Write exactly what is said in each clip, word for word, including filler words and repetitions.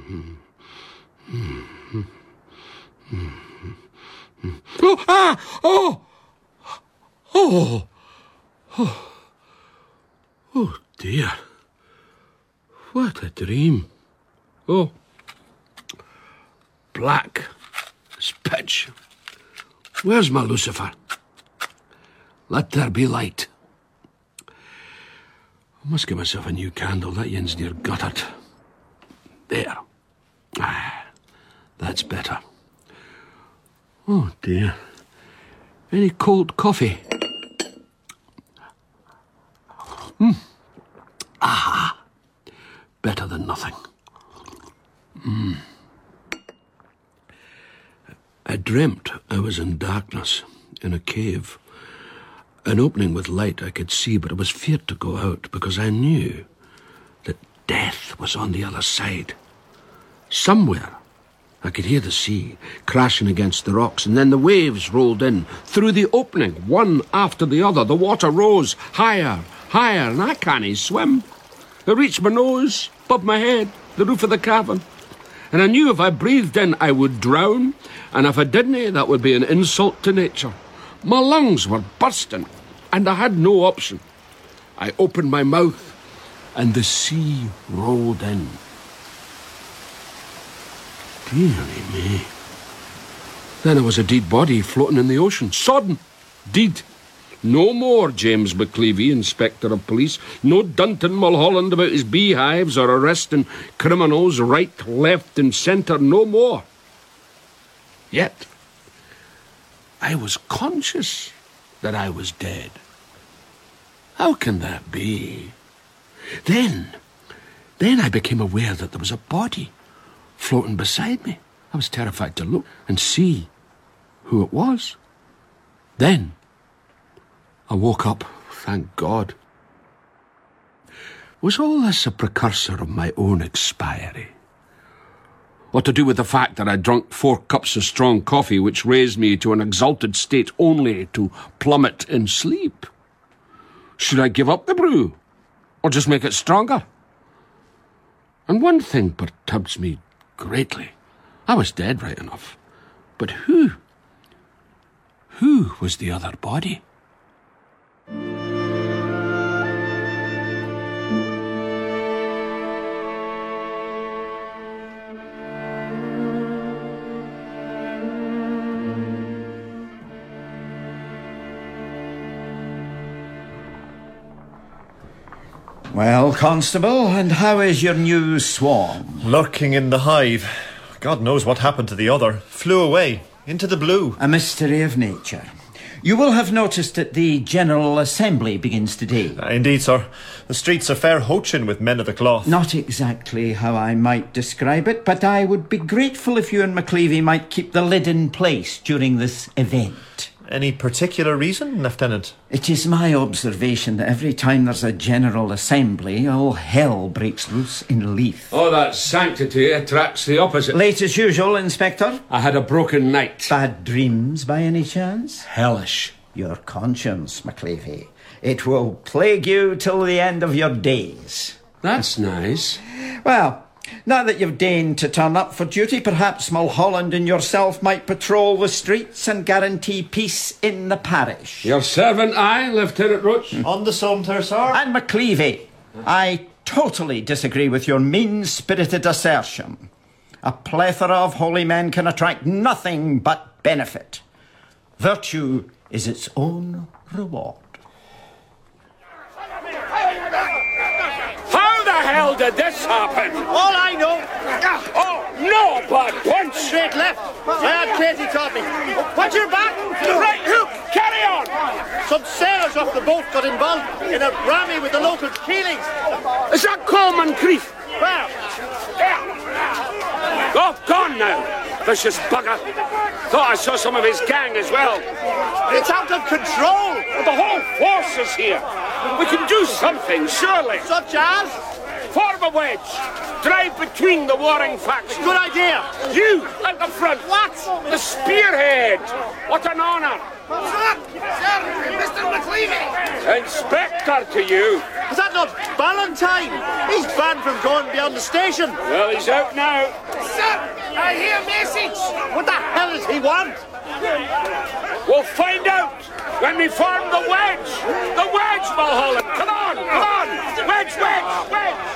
Oh, ah, oh, oh, oh, oh dear. What a dream. Oh, black as pitch. Where's my Lucifer? Let there be light. I must give myself a new candle. That yin's near guttered. There. Ah, that's better. Oh, dear. Any cold coffee? Hmm. Ah, better than nothing. Hmm. I dreamt I was in darkness, in a cave. An opening with light I could see, but I was feared to go out because I knew that death was on the other side. Somewhere I could hear the sea crashing against the rocks, and then the waves rolled in through the opening, one after the other. The water rose higher, higher, and I can't swim. It reached my nose, above my head, the roof of the cavern. And I knew if I breathed in, I would drown, and if I didn't, that would be an insult to nature. My lungs were bursting, and I had no option. I opened my mouth, and the sea rolled in. Dearie me. Then I was a dead body floating in the ocean, sodden, dead. No more James McCleavey, Inspector of Police. No Dunton Mulholland about his beehives or arresting criminals right, left and centre. No more. Yet, I was conscious that I was dead. How can that be? Then, then I became aware that there was a body floating beside me. I was terrified to look and see who it was. Then I woke up, thank God. Was all this a precursor of my own expiry? Or to do with the fact that I drunk four cups of strong coffee, which raised me to an exalted state only to plummet in sleep? Should I give up the brew, or just make it stronger? And one thing perturbs me greatly. I was dead right enough. But who? Who was the other body? Well, Constable, and how is your new swarm? Lurking in the hive. God knows what happened to the other. Flew away, into the blue. A mystery of nature. You will have noticed that the General Assembly begins today. Uh, indeed, sir. The streets are fair hoaching with men of the cloth. Not exactly how I might describe it, but I would be grateful if you and McCleavey might keep the lid in place during this event. Any particular reason, Lieutenant? It is my observation that every time there's a General Assembly, all hell breaks loose in Leith. Oh, that sanctity attracts the opposite. Late as usual, Inspector? I had a broken night. Bad dreams, by any chance? Hellish. Your conscience, McCleavey. It will plague you till the end of your days. That's nice. Well, now that you've deigned to turn up for duty, perhaps Mulholland and yourself might patrol the streets and guarantee peace in the parish. Your servant, I, Lieutenant Roach. On the Saunter, sir. And McCleavey, I totally disagree with your mean-spirited assertion. A plethora of holy men can attract nothing but benefit. Virtue is its own reward. How did this happen? All I know... Oh, no, bad punch! Straight left. I had Katie taught me. Watch your back. Right hook, carry on! Some sailors off the boat got involved in a rammy with the local Keelings. Is that Coleman Creek? Where? Yeah. Oh, gone now. Vicious bugger. Thought I saw some of his gang as well. It's out of control. The whole force is here. We can do something, surely. Such as? Form a wedge. Drive between the warring factions. Good idea. You at the front. What? The spearhead. What an honour. Sir, Sir, Mister McCleavey. Inspector to you. Is that not Valentine? He's banned from going beyond the station. Well, he's out now. Sir, I hear message. What the hell does he want? We'll find out when we form the wedge. The wedge, Mulholland. Come on, come on. Wedge, wedge, wedge.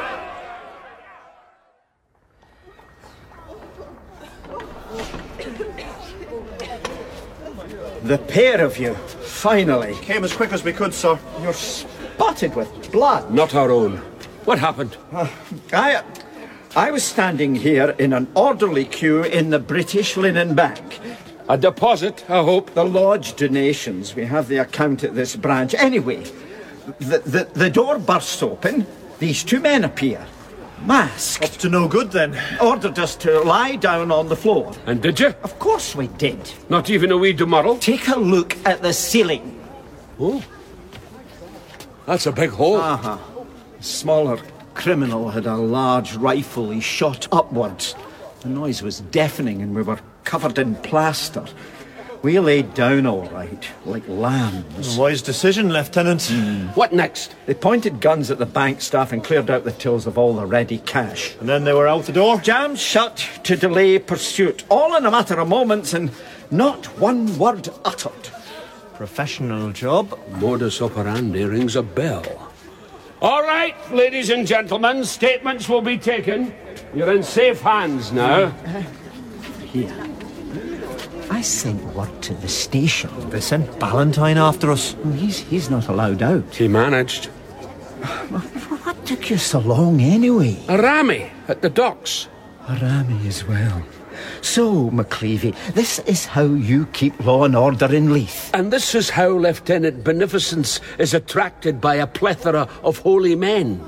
The pair of you, finally. Came as quick as we could, sir. You're spotted with blood. Not our own. What happened? Uh, I, I was standing here in an orderly queue in the British Linen Bank. A deposit, I hope. The lodge donations. We have the account at this branch. Anyway, the, the, the door bursts open. These two men appear. Masked. Up to no good, then. Ordered us to lie down on the floor. And did you? Of course we did. Not even a wee demurral? Take a look at the ceiling. Oh. That's a big hole. Uh-huh. The smaller criminal had a large rifle. He shot upwards. The noise was deafening and we were covered in plaster. We laid down all right, like lambs. A wise decision, Lieutenant. Mm. What next? They pointed guns at the bank staff and cleared out the tills of all the ready cash. And then they were out the door? Jams shut to delay pursuit. All in a matter of moments and not one word uttered. Professional job. Modus operandi rings a bell. All right, ladies and gentlemen, statements will be taken. You're in safe hands now. Here. I sent word to the station. They sent Valentine after us. Well, he's, he's not allowed out. He managed. What took you so long anyway? A rammy at the docks. A rammy as well. So, McCleavey, this is how you keep law and order in Leith. And this is how Lieutenant Beneficence is attracted by a plethora of holy men.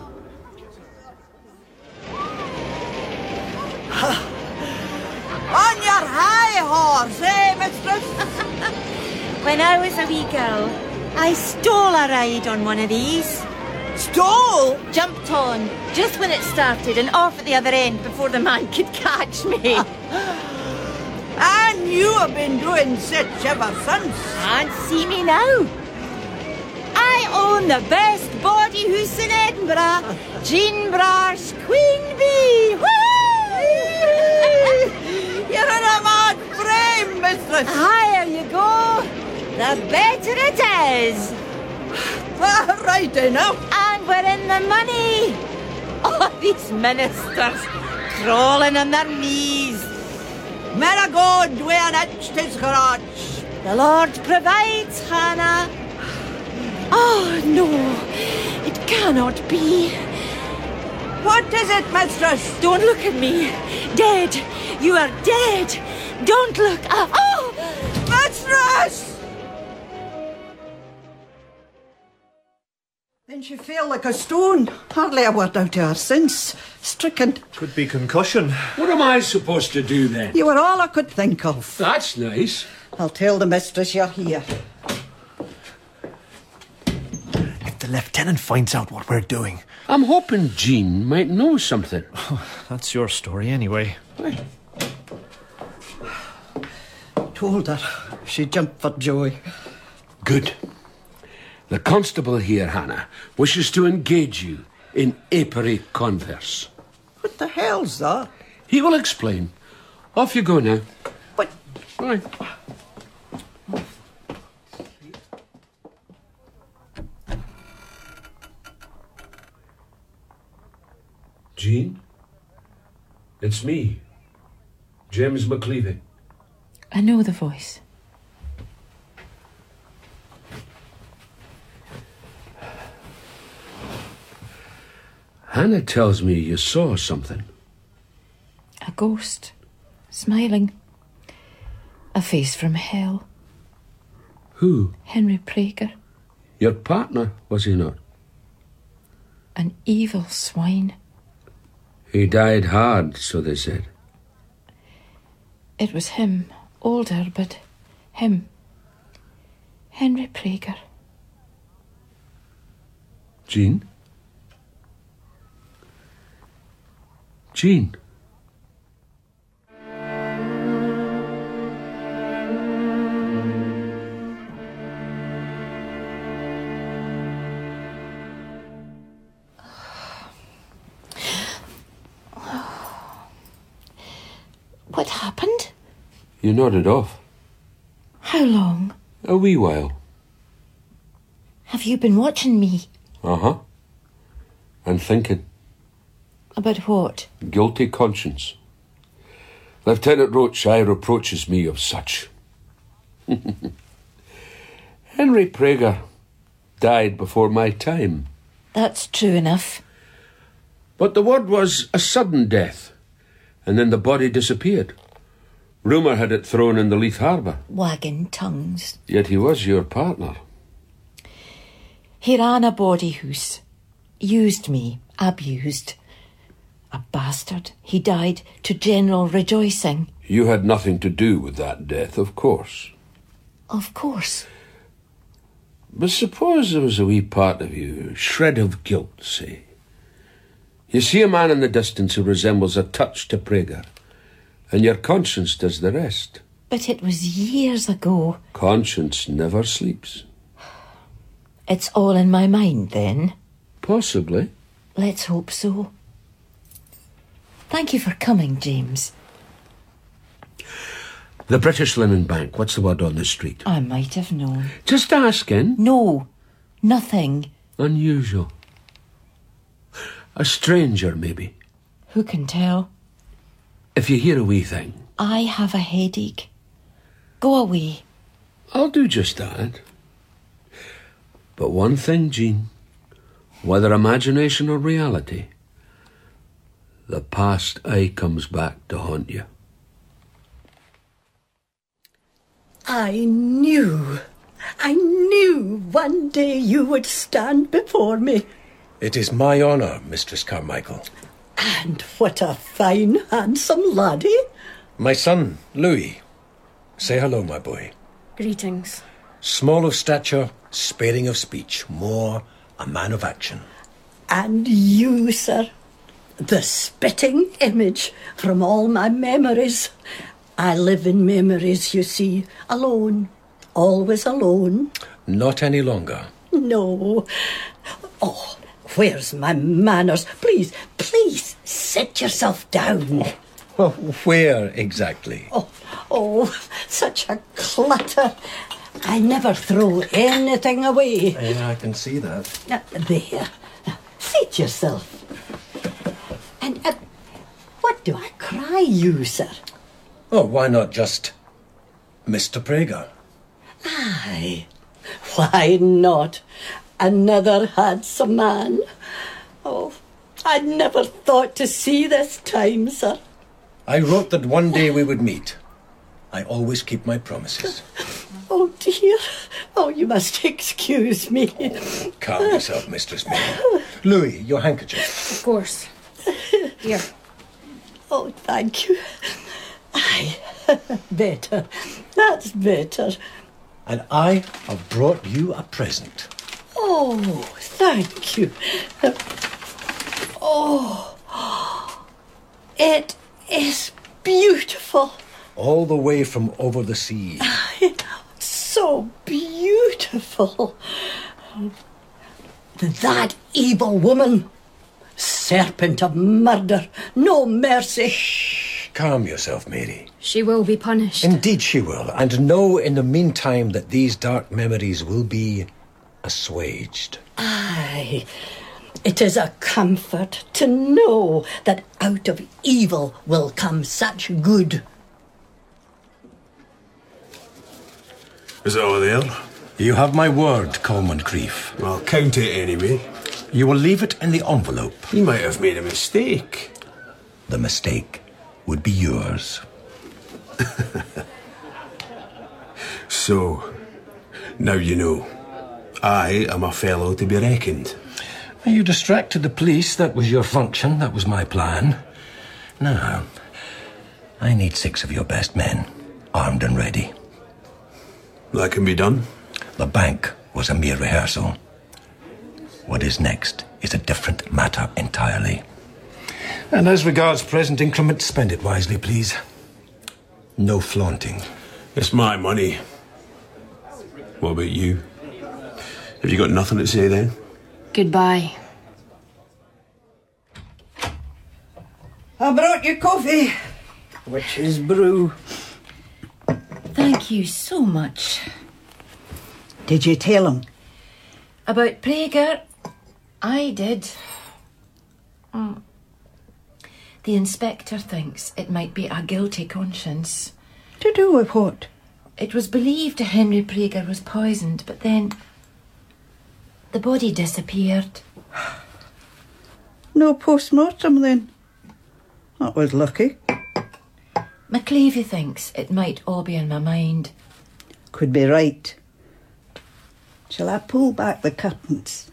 On your high horse, eh, mistress? When I was a wee girl, I stole a ride on one of these. Stole? Jumped on, just when it started, and off at the other end before the man could catch me. And you have been doing such ever since. And see me now. I own the best body house in Edinburgh, Jean Brar's Queen Bee. You're in a mad frame, mistress. The higher you go, the better it is. Ah, right enough. And we're in the money. Oh, these ministers crawling on their knees. May God do an itch to scratch. The Lord provides, Hannah. Oh, no, it cannot be. What is it, mistress? Don't look at me. Dead. You are dead. Don't look. Uh, oh! Mistress! Then she fell like a stone. Hardly a word out of her since. Stricken. Could be concussion. What am I supposed to do then? You were all I could think of. That's nice. I'll tell the mistress you're here. If the Lieutenant finds out what we're doing... I'm hoping Jean might know something. That's your story anyway. Told her. She jumped for joy. Good. The constable here, Hannah, wishes to engage you in apiary converse. What the hell's that? He will explain. Off you go now. But... Right. Jean? It's me, James McCleavey. I know the voice. Hannah tells me you saw something. A ghost, smiling. A face from hell. Who? Henry Prager. Your partner, was he not? An evil swine. He died hard, so they said. It was him, older, but him. Henry Prager. Jean? Jean? You nodded off. How long? A wee while. Have you been watching me? Uh-huh. And thinking. About what? Guilty conscience. Lieutenant Rothschild reproaches me of such. Henry Prager died before my time. That's true enough. But the word was a sudden death, and then the body disappeared. Rumour had it thrown in the Leith Harbour. Wagging tongues. Yet he was your partner. He ran a body house. Used me. Abused. A bastard. He died to general rejoicing. You had nothing to do with that death, of course. Of course. But suppose there was a wee part of you, a shred of guilt, say. You see a man in the distance who resembles a touch to Prager, and your conscience does the rest. But it was years ago. Conscience never sleeps. It's all in my mind, then? Possibly. Let's hope so. Thank you for coming, James. The British Linen Bank, what's the word on the street? I might have known. Just asking. No, nothing. Unusual. A stranger, maybe. Who can tell? If you hear a wee thing. I have a headache. Go away. I'll do just that. But one thing, Jean, whether imagination or reality, the past aye comes back to haunt you. I knew, I knew one day you would stand before me. It is my honour, Mistress Carmichael. And what a fine, handsome laddie. My son, Louis. Say hello, my boy. Greetings. Small of stature, sparing of speech, more a man of action. And you, sir, the spitting image from all my memories. I live in memories, you see, alone, always alone. Not any longer. No. Oh, where's my manners? Please, please, sit yourself down. Well, where exactly? Oh, oh, such a clutter. I never throw anything away. Yeah, I can see that. Uh, there. Seat yourself. And uh, what do I cry you, sir? Oh, why not just Mister Prager? Aye, why not? Another handsome man. Oh, I never thought to see this time, sir. I wrote that one day we would meet. I always keep my promises. Oh, dear. Oh, you must excuse me. Calm yourself, Mistress May. Louis, your handkerchief. Of course. Here. Oh, thank you. Aye, better. That's better. And I have brought you a present. Oh, thank you. Oh, it is beautiful. All the way from over the sea. So beautiful. That evil woman. Serpent of murder. No mercy. Shh. Calm yourself, Mary. She will be punished. Indeed she will. And know in the meantime that these dark memories will be assuaged. Aye. It is a comfort to know that out of evil will come such good. Is that all there? You have my word, Coleman Creef. Well, count it anyway. You will leave it in the envelope. You might have made a mistake. The mistake would be yours. So, now you know. I am a fellow to be reckoned. You distracted the police. That was your function. That was my plan. Now, I need six of your best men, armed and ready. That can be done. The bank was a mere rehearsal. What is next is a different matter entirely. And as regards present increment, spend it wisely, please. No flaunting. It's my money. What about you? Have you got nothing to say then? Goodbye. I brought you coffee, which is brew. Thank you so much. Did you tell him? About Praeger? I did. Mm. The inspector thinks it might be a guilty conscience. To do with what? It was believed Henry Praeger was poisoned, but then the body disappeared. No post-mortem then? That was lucky. McCleavy thinks it might all be in my mind. Could be right. Shall I pull back the curtains?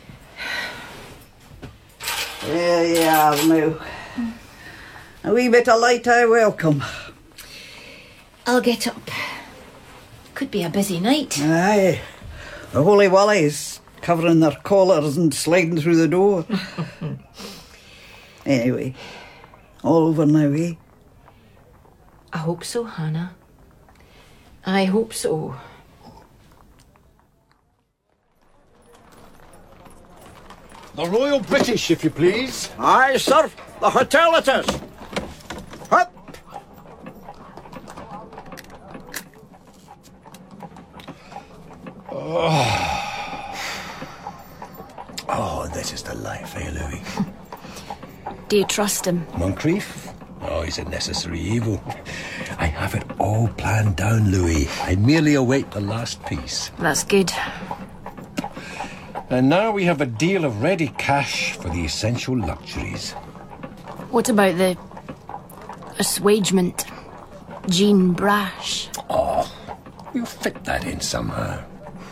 There you are now. A wee bit of light I welcome. I'll get up. Could be a busy night. Aye. The Holy Wallies covering their collars and sliding through the door. Anyway, all over now, eh? I hope so, Hannah. I hope so. The Royal British, if you please. Aye, sir. The hotel it is. Up. Oh. Oh, this is the life, eh, Louis? Do you trust him? Moncrief? Oh, he's a necessary evil. I have it all planned down, Louis. I merely await the last piece. That's good. And now we have a deal of ready cash for the essential luxuries. What about the assuagement? Jean Brash. Oh, you fit that in somehow.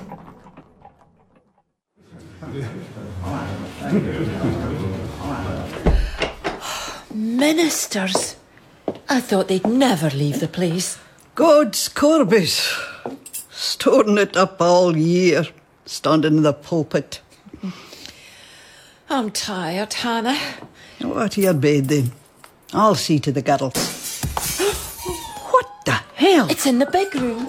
Ministers? I thought they'd never leave the place. God's Corbis. Storing it up all year. Standing in the pulpit. I'm tired, Hannah. Go to your bed then. I'll see to the girl. What the hell? It's in the big room.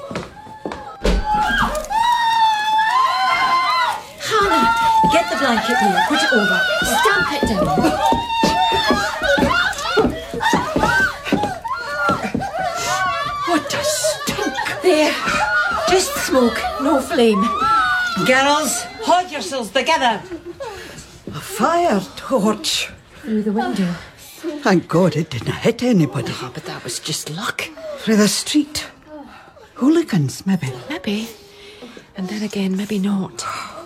Hannah, get the blanket here. Put it over. Stamp it down. What a stink. There. Just smoke, no flame. Girls, hold yourselves together. A fire torch. Through the window. Thank God it didn't hit anybody. Oh, but that was just luck. Through the street. Hooligans, maybe. Maybe. And then again, maybe not.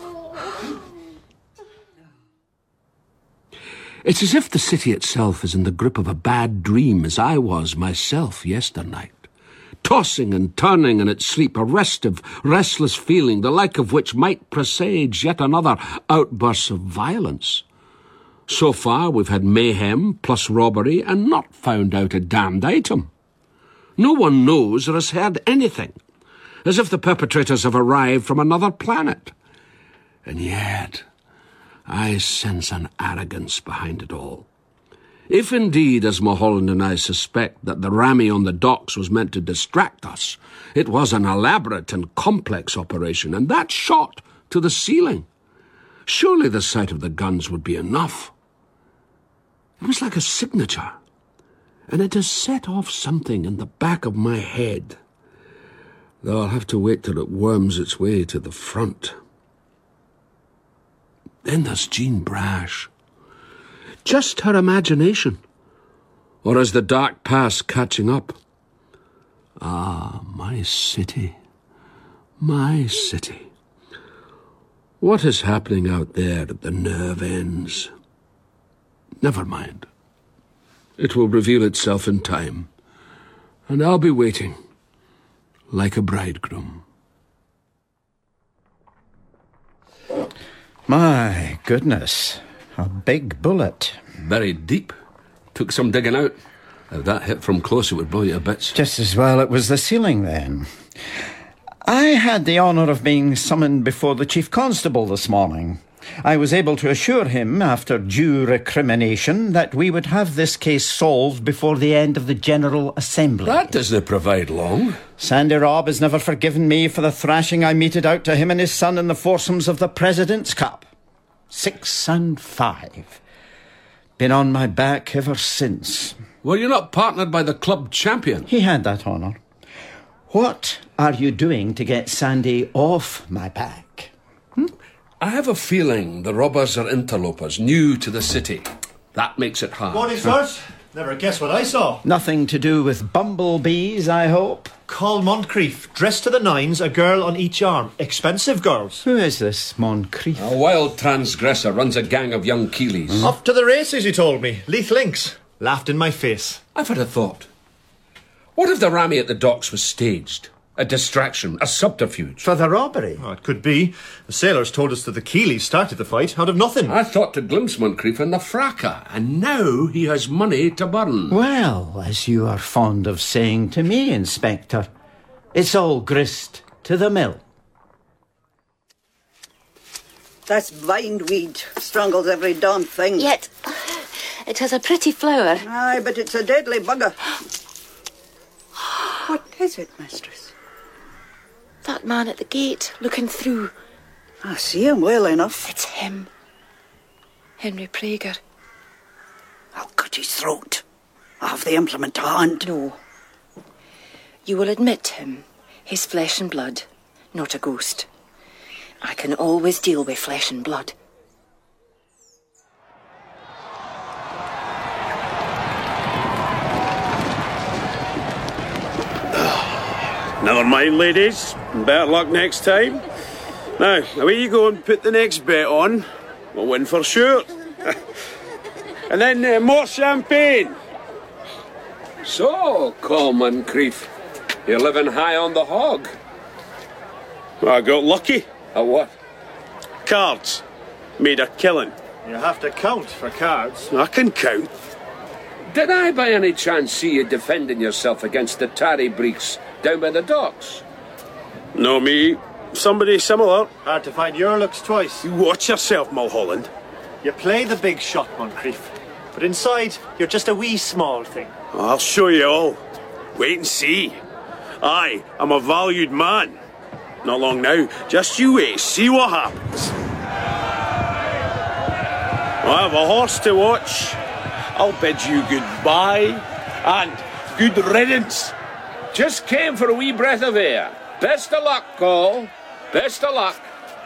It's as if the city itself is in the grip of a bad dream, as I was myself yesternight. Tossing and turning in its sleep, a restive, restless feeling, the like of which might presage yet another outburst of violence. So far we've had mayhem plus robbery and not found out a damned item. No one knows or has heard anything, as if the perpetrators have arrived from another planet. And yet, I sense an arrogance behind it all. If indeed, as Mulholland and I suspect, that the rammy on the docks was meant to distract us, it was an elaborate and complex operation, and that shot to the ceiling. Surely the sight of the guns would be enough. It was like a signature, and it has set off something in the back of my head, though I'll have to wait till it worms its way to the front. Then there's Jean Brash. Just her imagination, or is the dark past catching up? Ah, my city, my city. What is happening out there at the nerve ends? Never mind. It will reveal itself in time, and I'll be waiting, like a bridegroom. My goodness. A big bullet. Buried deep. Took some digging out. If that hit from close, it would blow you to bits. Just as well it was the ceiling, then. I had the honour of being summoned before the Chief Constable this morning. I was able to assure him, after due recrimination, that we would have this case solved before the end of the General Assembly. That doesn't provide long. Sandy Robb has never forgiven me for the thrashing I meted out to him and his son in the foursomes of the President's Cup. Six and five. Been on my back ever since. Were you not partnered by the club champion? He had that honour. What are you doing to get Sandy off my back? Hmm? I have a feeling the robbers are interlopers, new to the city. That makes it hard. Morning, sirs. Never guess what I saw. Nothing to do with bumblebees, I hope? Call Moncrief, dressed to the nines, a girl on each arm. Expensive girls. Who is this Moncrief? A wild transgressor runs a gang of young Keeleys. Mm. Off to the races, he told me. Leith Links. Laughed in my face. I've had a thought. What if the rammy at the docks was staged? A distraction, a subterfuge. For the robbery? Oh, it could be. The sailors told us that the Keeleys started the fight out of nothing. I thought to glimpse Moncrief in the fracas, and now he has money to burn. Well, as you are fond of saying to me, Inspector, it's all grist to the mill. That's bindweed. Strangles every darn thing. Yet, it has a pretty flower. Aye, but it's a deadly bugger. What is it, mistress? That man at the gate, looking through. I see him well enough. It's him. Henry Prager. I'll cut his throat. I have the implement to hand. No. You will admit him. His flesh and blood, not a ghost. I can always deal with flesh and blood. Never mind, ladies. Better luck next time. Now, away you go and put the next bet on. We'll win for sure. And then uh, more champagne. So, Col Moncrief, you're living high on the hog. Well, I got lucky. A what? Cards. Made a killing. You have to count for cards. I can count. Did I by any chance see you defending yourself against the tarry breeks down by the docks? No, me. Somebody similar. Hard to find your looks twice. You watch yourself, Mulholland. You play the big shot, Moncrief. But inside, you're just a wee small thing. I'll show you all. Wait and see. Aye, I'm a valued man. Not long now. Just you wait, see what happens. I have a horse to watch. I'll bid you goodbye and good riddance. Just came for a wee breath of air. Best of luck, Col. Best of luck.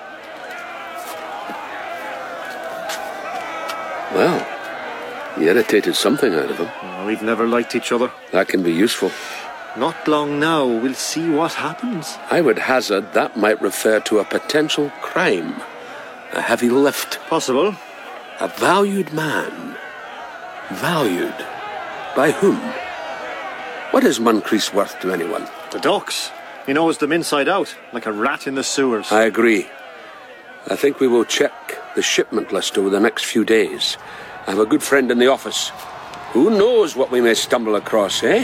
Well, you irritated something out of him. Oh, we've never liked each other. That can be useful. Not long now. We'll see what happens. I would hazard that might refer to a potential crime. A heavy lift. Possible. A valued man. Valued? By whom? What is Moncrief's worth to anyone? The docks. He knows them inside out, like a rat in the sewers. I agree. I think we will check the shipment list over the next few days. I have a good friend in the office. Who knows what we may stumble across, eh?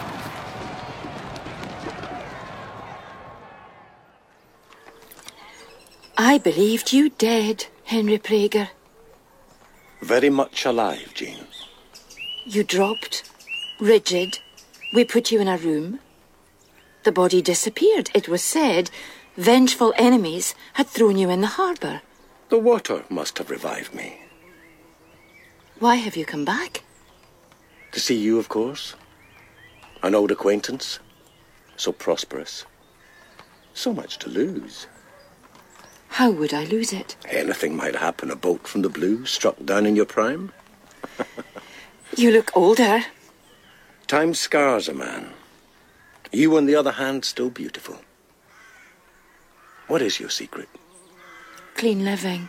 I believed you dead, Henry Prager. Very much alive, Jean. You dropped, rigid. We put you in a room. The body disappeared. It was said vengeful enemies had thrown you in the harbour. The water must have revived me. Why have you come back? To see you, of course. An old acquaintance. So prosperous. So much to lose. How would I lose it? Anything might happen. A boat from the blue struck down in your prime. You look older. Time scars a man. You, on the other hand, still beautiful. What is your secret? Clean living.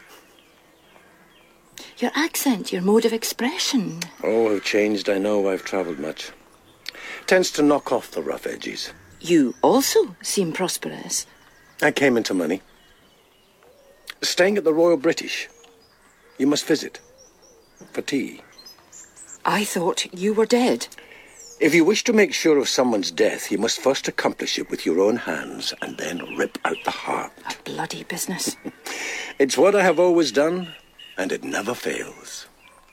Your accent, your mode of expression. Oh, I've changed, I know. I've travelled much. Tends to knock off the rough edges. You also seem prosperous. I came into money. Staying at the Royal British. You must visit. For tea. I thought you were dead. If you wish to make sure of someone's death, you must first accomplish it with your own hands and then rip out the heart. A bloody business. It's what I have always done, and it never fails.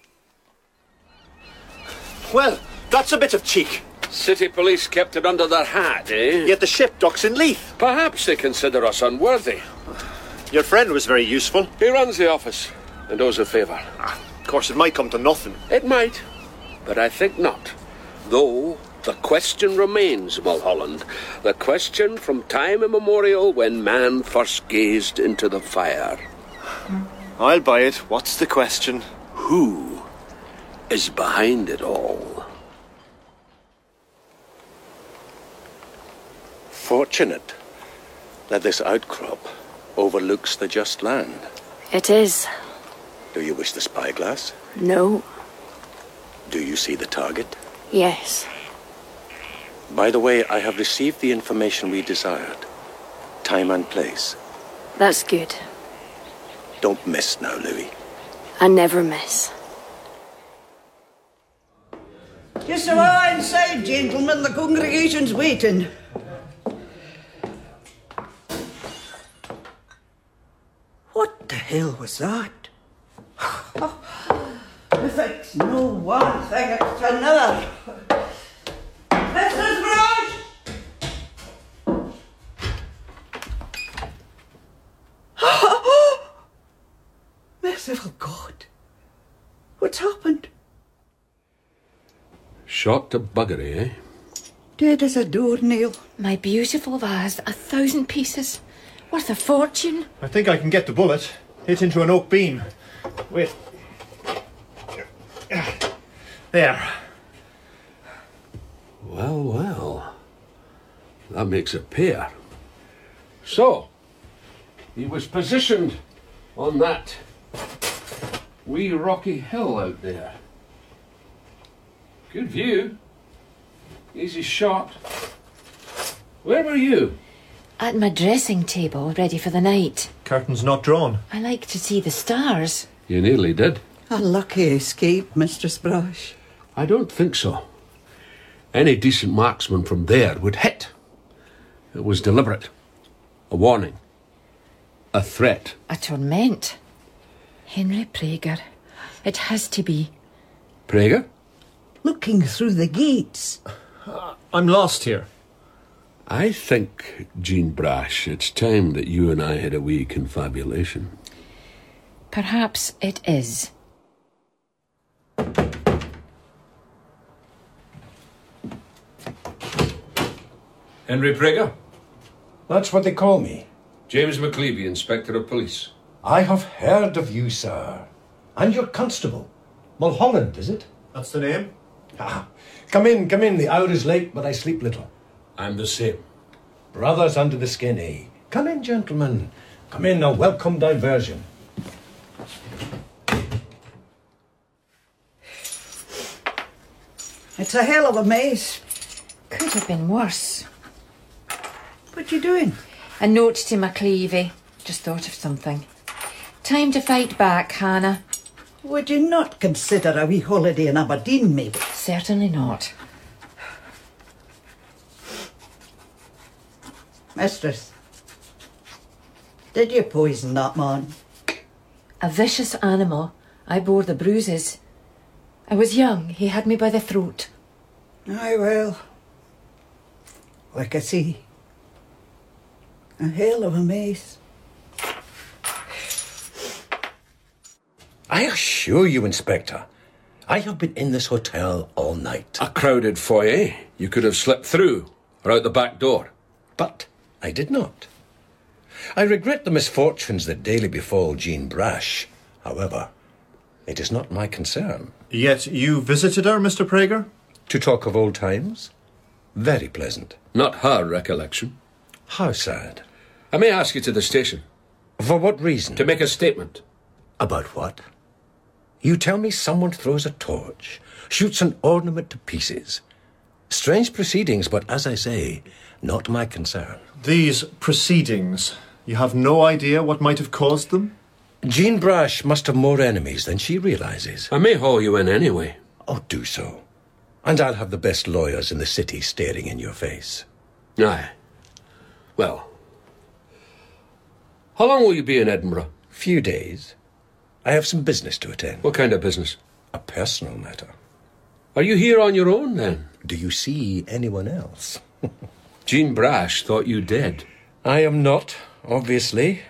Well, that's a bit of cheek. City police kept it under their hat, eh? Yet the ship docks in Leith. Perhaps they consider us unworthy. Your friend was very useful. He runs the office and owes a favour. Ah, of course, it might come to nothing. It might, but I think not. Though, The question remains, Mulholland. The question from time immemorial when man first gazed into the fire. I'll buy it. What's the question? Who is behind it all? Fortunate that this outcrop overlooks the just land. It is. Do you wish the spyglass? No. Do you see the target? Yes. By the way, I have received the information we desired. Time and place. That's good. Don't miss now, Louis. I never miss. Just a while inside, gentlemen. The congregation's waiting. What the hell was that? If it's no one thing, it's another. Missus Brush! Merciful God. What's happened? Shot to buggery, eh? Dead as a doornail. My beautiful vase, a thousand pieces. Worth a fortune. I think I can get the bullet. Hit into an oak beam. Wait. There. Well, well. That makes a pair. So, he was positioned on that wee rocky hill out there. Good view. Easy shot. Where were you? At my dressing table, ready for the night. Curtains not drawn. I like to see the stars. You nearly did. A lucky escape, Mistress Brush. I don't think so. Any decent marksman from there would hit. It was deliberate. A warning. A threat. A torment. Henry Prager. It has to be. Prager? Looking through the gates. Uh, I'm lost here. I think, Jean Brash, it's time that you and I had a wee confabulation. Perhaps it is. Henry Prager? That's what they call me. James McLeavy, Inspector of Police. I have heard of you, sir. And your constable. Mulholland, is it? That's the name? Ah, come in, come in. The hour is late, but I sleep little. I'm the same. Brothers under the skin, eh? Come in, gentlemen. Come in, a welcome diversion. It's a hell of a mess. Could have been worse. What you doing? A note to McLeavy. Just thought of something. Time to fight back, Hannah. Would you not consider a wee holiday in Aberdeen, maybe? Certainly not. Mistress, did you poison that man? A vicious animal. I bore the bruises. I was young. He had me by the throat. Aye, well. Like I say, a hell of a mess. I assure you, Inspector, I have been in this hotel all night. A crowded foyer. You could have slipped through or out the back door. But I did not. I regret the misfortunes that daily befall Jean Brash. However, it is not my concern. Yet you visited her, Mister Prager? To talk of old times? Very pleasant. Not her recollection. How sad. I may ask you to the station. For what reason? To make a statement. About what? You tell me someone throws a torch, shoots an ornament to pieces. Strange proceedings, but as I say, not my concern. These proceedings, you have no idea what might have caused them? Jean Brash must have more enemies than she realises. I may haul you in anyway. Oh, do so. And I'll have the best lawyers in the city staring in your face. Aye. Well, how long will you be in Edinburgh? Few days. I have some business to attend. What kind of business? A personal matter. Are you here on your own, then? Do you see anyone else? Jean Brash thought you dead. I am not, obviously.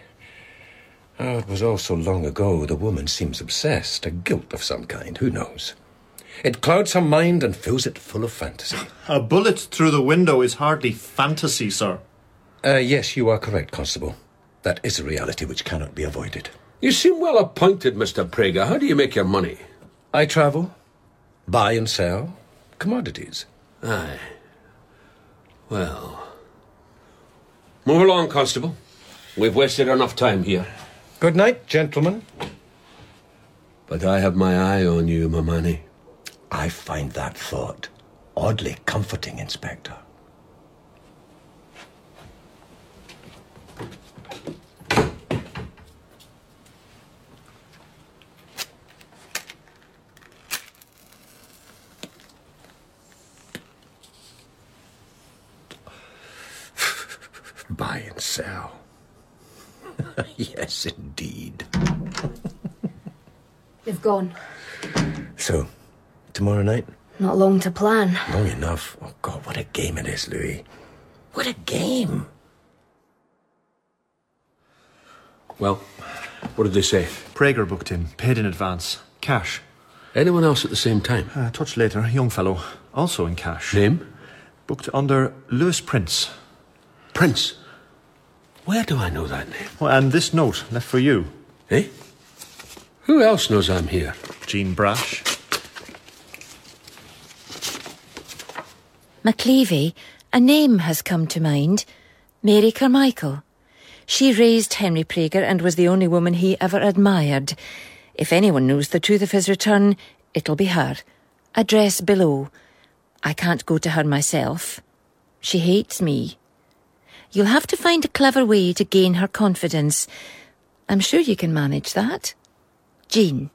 Oh, it was all so long ago. The woman seems obsessed. A guilt of some kind. Who knows? It clouds her mind and fills it full of fantasy. A bullet through the window is hardly fantasy, sir. Uh, yes, you are correct, Constable. That is a reality which cannot be avoided. You seem well appointed, Mister Prager. How do you make your money? I travel, buy and sell commodities. Aye. Well... Move along, Constable. We've wasted enough time here. Good night, gentlemen. But I have my eye on you, Mamani. I find that thought oddly comforting, Inspector. Buy and sell. Yes, indeed. They've gone. So, tomorrow night? Not long to plan. Long enough. Oh, God, what a game it is, Louis. What a game. Well, what did they say? Prager booked him, paid in advance. Cash. Anyone else at the same time? A touch later, young fellow. Also in cash. Name? Booked under Lewis Prince. Prince? Where do I know that name? Oh, and this note, left for you. Eh? Who else knows I'm here? Jean Brash. Maclevy, a name has come to mind. Mary Carmichael. She raised Henry Prager and was the only woman he ever admired. If anyone knows the truth of his return, it'll be her. Address below. I can't go to her myself. She hates me. You'll have to find a clever way to gain her confidence. I'm sure you can manage that. Jean.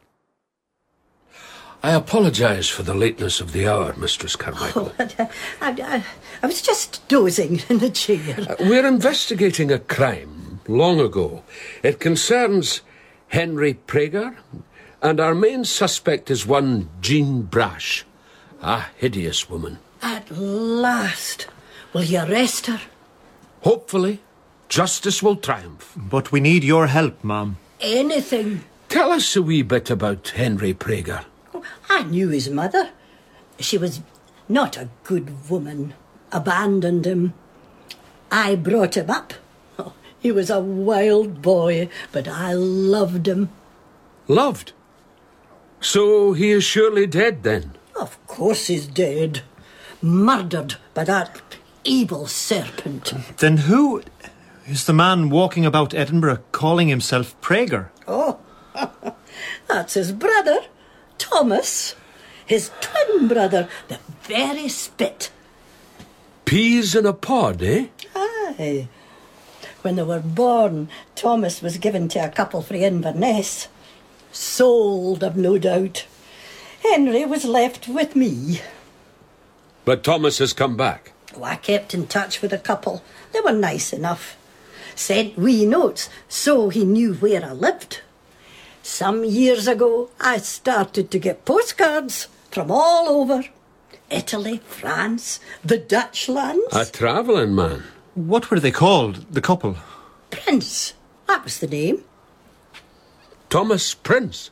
I apologise for the lateness of the hour, Mistress Carmichael. Oh, I, I, I was just dozing in the chair. Uh, we're investigating a crime long ago. It concerns Henry Prager, and our main suspect is one Jean Brash, a hideous woman. At last. Will you arrest her? Hopefully, justice will triumph. But we need your help, ma'am. Anything. Tell us a wee bit about Henry Prager. I knew his mother. She was not a good woman. Abandoned him. I brought him up. Oh, he was a wild boy, but I loved him. Loved? So he is surely dead, then? Of course he's dead. Murdered by that evil serpent. Then who is the man walking about Edinburgh calling himself Prager? Oh, that's his brother, Thomas. His twin brother, the very spit. Peas in a pod, eh? Aye. When they were born, Thomas was given to a couple frae Inverness. Sold, I've no doubt. Henry was left with me. But Thomas has come back. Oh, I kept in touch with a couple. They were nice enough. Sent wee notes so he knew where I lived. Some years ago, I started to get postcards from all over. Italy, France, the Dutch lands. A travelling man. What were they called, the couple? Prince. That was the name. Thomas Prince.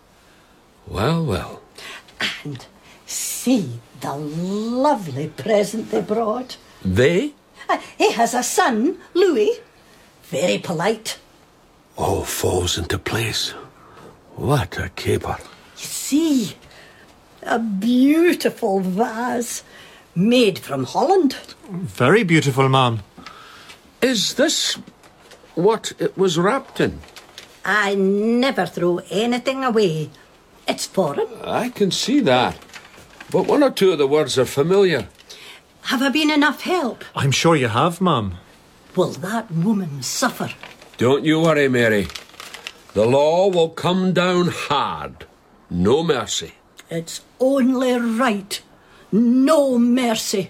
Well, well. And see the lovely present they brought. They? Uh, he has a son, Louis. Very polite. All falls into place. What a caper. You see, a beautiful vase made from Holland. Very beautiful, ma'am. Is this what it was wrapped in? I never throw anything away. It's foreign. I can see that. But one or two of the words are familiar. Have I been enough help? I'm sure you have, ma'am. Will that woman suffer? Don't you worry, Mary. The law will come down hard. No mercy. It's only right. No mercy.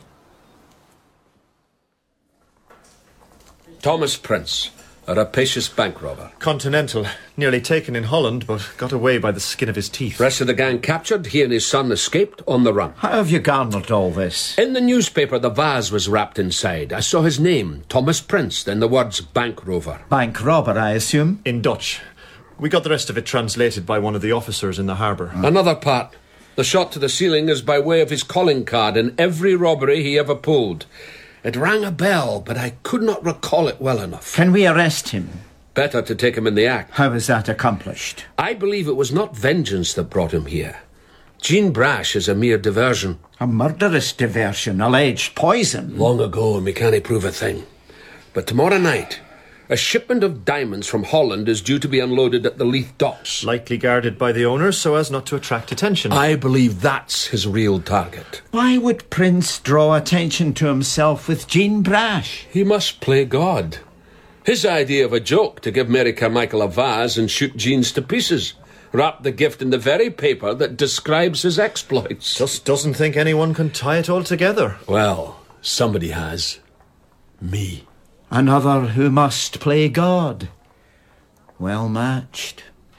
Thomas Prince, a rapacious bank robber. Continental. Nearly taken in Holland, but got away by the skin of his teeth. Rest of the gang captured. He and his son escaped on the run. How have you garnered all this? In the newspaper, the vase was wrapped inside. I saw his name, Thomas Prince, then the words bank rover. Bank robber, I assume? In Dutch. We got the rest of it translated by one of the officers in the harbour. Another part. The shot to the ceiling is by way of his calling card in every robbery he ever pulled. It rang a bell, but I could not recall it well enough. Can we arrest him? Better to take him in the act. How is that accomplished? I believe it was not vengeance that brought him here. Jean Brash is a mere diversion. A murderous diversion, alleged poison. Long ago, and we can't prove a thing. But tomorrow night, a shipment of diamonds from Holland is due to be unloaded at the Leith docks. Lightly guarded by the owners so as not to attract attention. I believe that's his real target. Why would Prince draw attention to himself with Jean Brash? He must play God. His idea of a joke to give Mary Carmichael a vase and shoot Jean's to pieces. Wrap the gift in the very paper that describes his exploits. Just doesn't think anyone can tie it all together. Well, somebody has. Me. Another who must play God. Well matched.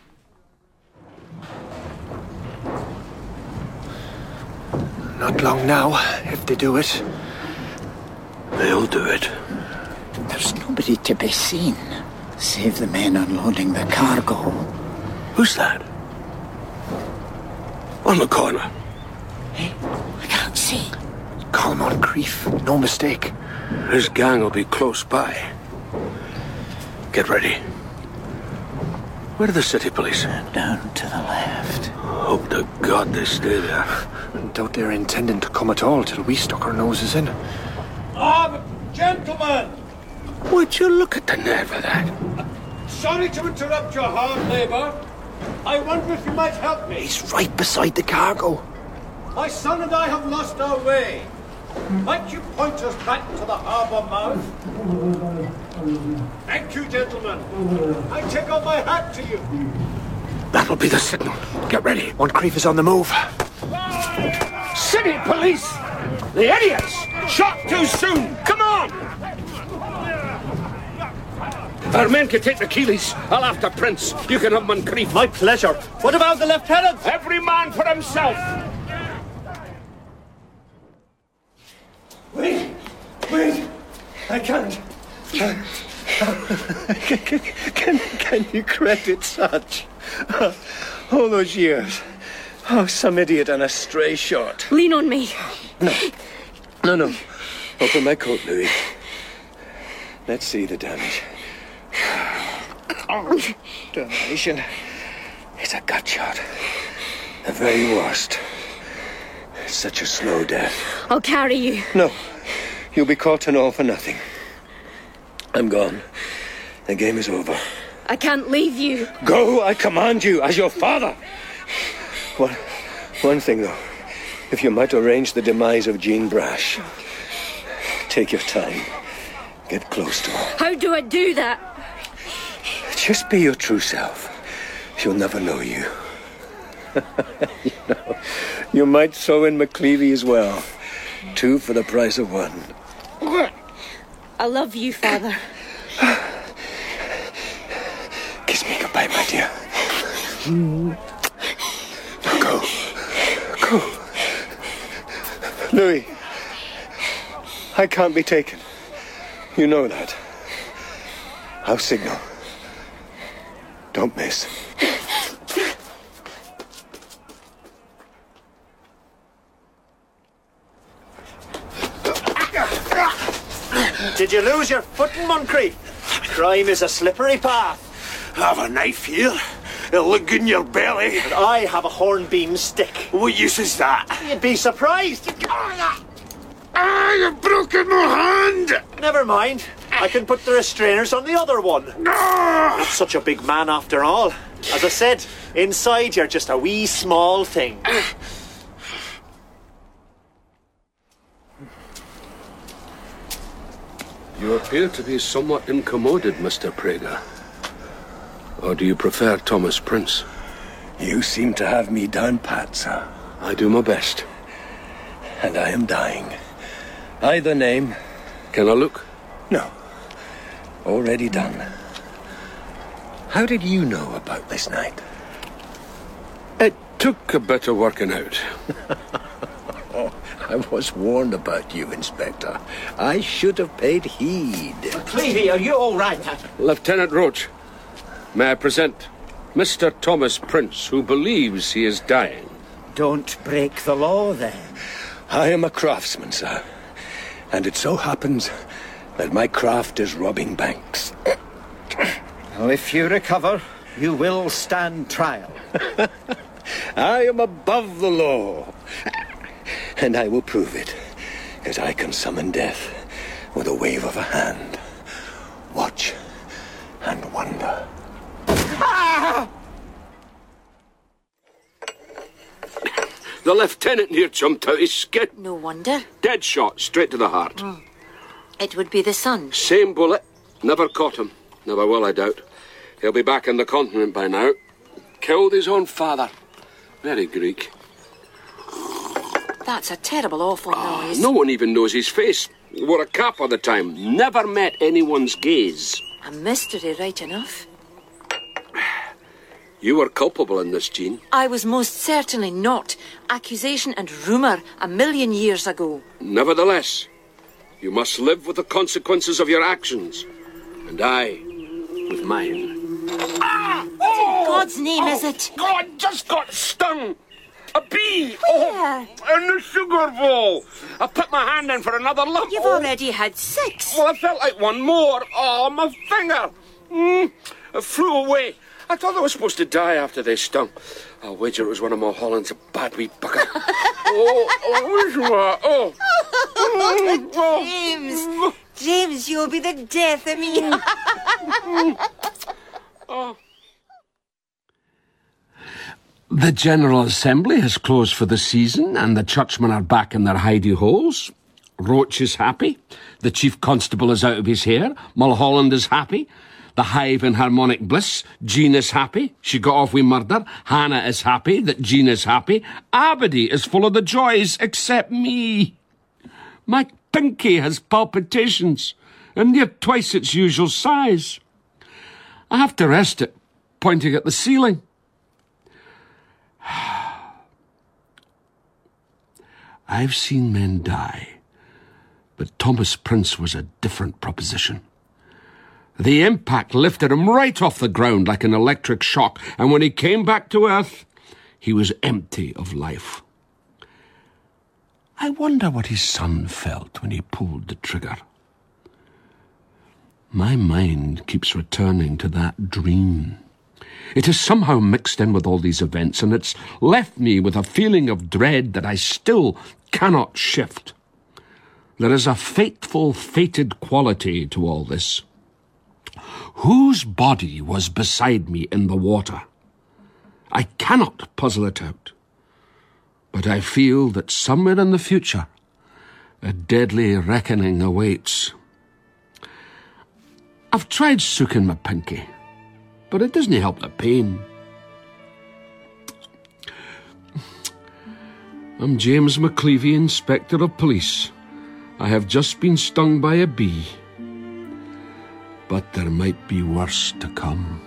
Not long now, if they do it. They'll do it. There's nobody to be seen, save the men unloading the cargo. Who's that? On the corner. Hey, I can't see. Call Moncrief, no mistake. His gang will be close by. Get ready. Where are the city police? Down to the left. Hope to God they stay there. Doubt they're intending to come at all till we stuck our noses in. Ah, gentlemen! Would you look at the nerve of that? Sorry to interrupt your hard labour. I wonder if you might help me. He's right beside the cargo. My son and I have lost our way. Might you point us back to the harbour mouth? Thank you, gentlemen. I take off my hat to you. That'll be the signal. Get ready. Moncrief is on the move. City police! The idiots! Shot too soon! Come on! Our men can take the Keeleys. I'll after Prince. You can have Moncrief. My pleasure. What about the lieutenant? Every man for himself. Wait, wait. I can't. can, can, can you credit such? All those years. Oh, some idiot on a stray shot. Lean on me. No. No, no. Open my coat, Louis. Let's see the damage. Oh, damnation. It's a gut shot. The very worst. Such a slow death. I'll carry you. No. You'll be caught and all for nothing. I'm gone. The game is over. I can't leave you. Go, I command you, as your father. One, one thing, though. If you might arrange the demise of Jean Brash, take your time. Get close to her. How do I do that? Just be your true self. She'll never know you. You know, you might throw in McCleavey as well. Two for the price of one. I love you, Father. Kiss me goodbye, my dear. Now go. Go. Louis, I can't be taken. You know that. I'll signal. Don't miss. Did you lose your footing, Moncrief? Crime is a slippery path. Have a knife here. It'll look good in your belly. And I have a hornbeam stick. What use is that? You'd be surprised. Ah, you've broken my hand! Never mind. I can put the restrainers on the other one. Not such a big man after all. As I said, inside you're just a wee small thing. You appear to be somewhat incommoded, Mister Prager. Or do you prefer Thomas Prince? You seem to have me down pat, sir. I do my best. And I am dying. Either name. Can I look? No. Already done. How did you know about this night? It took a bit of working out. Oh, I was warned about you, Inspector. I should have paid heed. Cleavey, are you all right? Lieutenant Roach, may I present Mister Thomas Prince, who believes he is dying. Don't break the law, then. I am a craftsman, sir. And it so happens that my craft is robbing banks. Well, if you recover, you will stand trial. I am above the law. And I will prove it, as I can summon death with a wave of a hand. Watch and wonder. Ah! The lieutenant here jumped out his skin. No wonder. Dead shot, straight to the heart. Mm. It would be the sun. Same bullet. Never caught him. Never will, I doubt. He'll be back on the continent by now. Killed his own father. Very Greek. That's a terrible, awful Oh, noise. no one even knows his face. He wore a cap all the time. Never met anyone's gaze. A mystery, right enough. You were culpable in this, Jean. I was most certainly not. Accusation and rumour a million years ago. Nevertheless, you must live with the consequences of your actions. And I, with mine. Ah! What in God's name oh, is it? God, just got stung. A bee. Where? Oh, in the sugar bowl. I put my hand in for another look. You've oh. already had six. Well, I felt like one more. Oh, my finger. Mm, it flew away. I thought I was supposed to die after they stung. I'll wager it was one of Mulholland's, a bad wee bugger. oh, oh, oh, oh. oh. James, James, you'll be the death of me. oh. The General Assembly has closed for the season and the churchmen are back in their hidey holes. Roach is happy. The Chief Constable is out of his hair. Mulholland is happy. The Hive in harmonic bliss. Jean is happy. She got off with murder. Hannah is happy that Jean is happy. Aberdeen is full of the joys, except me. My pinky has palpitations, and near twice its usual size. I have to rest it, pointing at the ceiling. I've seen men die, but Thomas Prince was a different proposition. The impact lifted him right off the ground like an electric shock, and when he came back to earth, he was empty of life. I wonder what his son felt when he pulled the trigger. My mind keeps returning to that dream. It is somehow mixed in with all these events, and it's left me with a feeling of dread that I still cannot shift. There is a fateful, fated quality to all this. Whose body was beside me in the water? I cannot puzzle it out. But I feel that somewhere in the future, a deadly reckoning awaits. I've tried soaking my pinky, but it doesn't help the pain. I'm James McCleavey, Inspector of Police. I have just been stung by a bee. But there might be worse to come.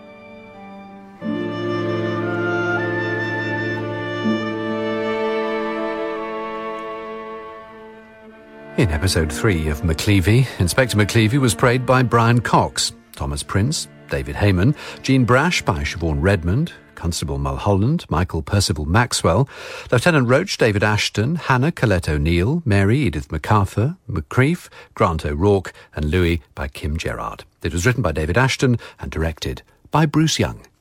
In episode three of McCleavey, Inspector McCleavey was played by Brian Cox, Thomas Prince, David Heyman, Jean Brash by Siobhan Redmond, Constable Mulholland, Michael Percival Maxwell, Lieutenant Roach, David Ashton, Hannah Colette O'Neill, Mary Edith MacArthur, McCreef, Grant O'Rourke, and Louis by Kim Gerard. It was written by David Ashton and directed by Bruce Young.